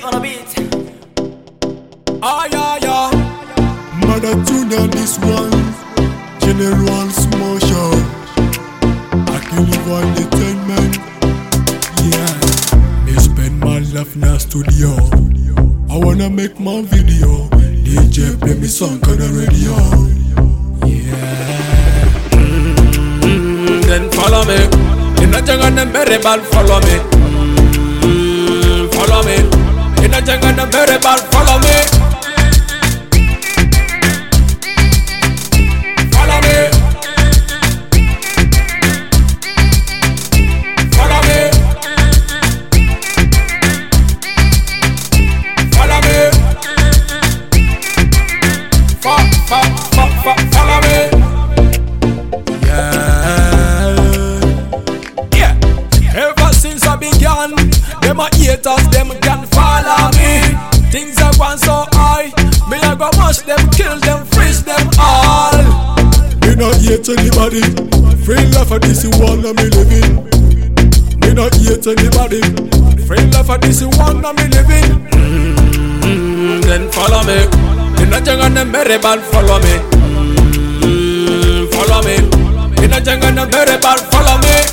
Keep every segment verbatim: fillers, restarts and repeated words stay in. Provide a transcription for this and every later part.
Stick on a beat. Ah yeah yeah. Mother tune on this one. General Small Show. I can live on entertainment. Yeah. Me spend my life in the studio. I wanna make my video. D J play me song on the radio. Yeah. Mm, then follow me. In a jungle and very bad follow me. Mm, follow me. In a jungle and very bad follow me. Follow me. Follow me. Follow me. Fo fo fo fo follow me. Since I began, them a haters, them can follow me. Things are gone so high, me a go mash them, kill them, freeze them all. Me not hate anybody. Free life for this one of me living. Me not hate anybody. Free life for this one of me living. Mm-hmm. Then follow me. In a jungle and very bad follow me. Mm-hmm. Follow me. In a jungle and very bad follow me.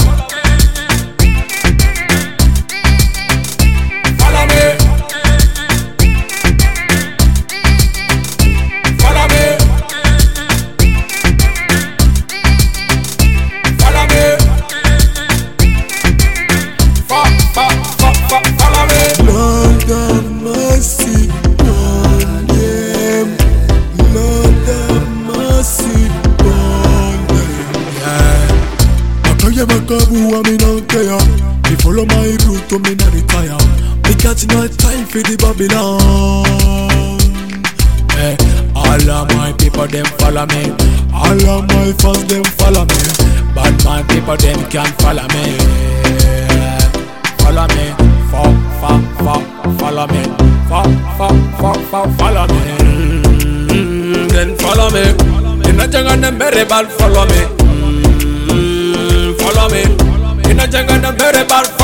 Lord have mercy on them. Lord have mercy on them. Yeah. I can't get back up who I'm in on care. Me follow my route to me not retire. Because no time for the Babylon. Hey, all of my people them follow me. All of my fans them follow me. But my people them can't follow me. Follow me. Fo, fo, fo, follow me. Fo, fo, fo, fo, follow me. Mm-hmm. Then follow me. In a jungle and very bad follow me. Mm-hmm. Follow me. In a jungle and very bad